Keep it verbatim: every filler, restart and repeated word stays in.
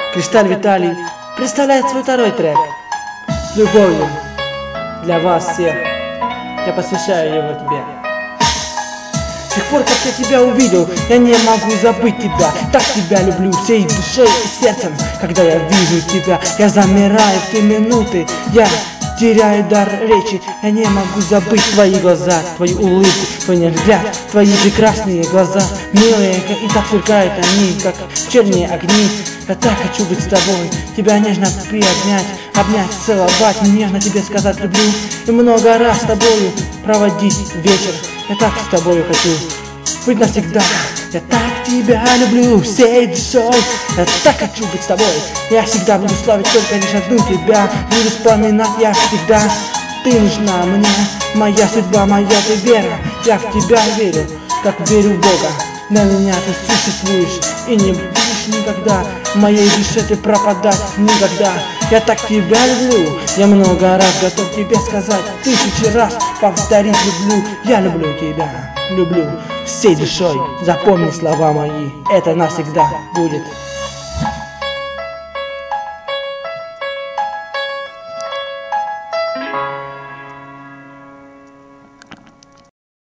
Кристалл Виталий представляет свой второй трек с любовью для вас всех. Я посвящаю его тебе. С тех пор, как я тебя увидел, я не могу забыть тебя. Так тебя люблю всей душой и сердцем. Когда я вижу тебя, я замираю в те минуты. Я теряю дар речи, я не могу забыть твои глаза, твою улыбку, твой взгляд, твои прекрасные глаза, милые, и так сверкают они, как вечерние огни. Я так хочу быть с тобой, тебя нежно приобнять, обнять, целовать, нежно тебе сказать люблю, и много раз с тобою проводить вечер. Я так с тобою хочу быть навсегда. Я так тебя люблю всей душой, я так хочу быть с тобой. Я всегда буду славить только лишь одну тебя, буду вспоминать я всегда. Ты нужна мне, моя судьба, моя ты вера. Я в тебя верю, как верю в Бога. Для меня ты существуешь и не будешь никогда в моей душе ты пропадать никогда. Я так тебя люблю, я много раз готов тебе сказать, тысячи раз повторить люблю. Я люблю тебя, люблю всей душой. Запомни слова мои, это навсегда будет.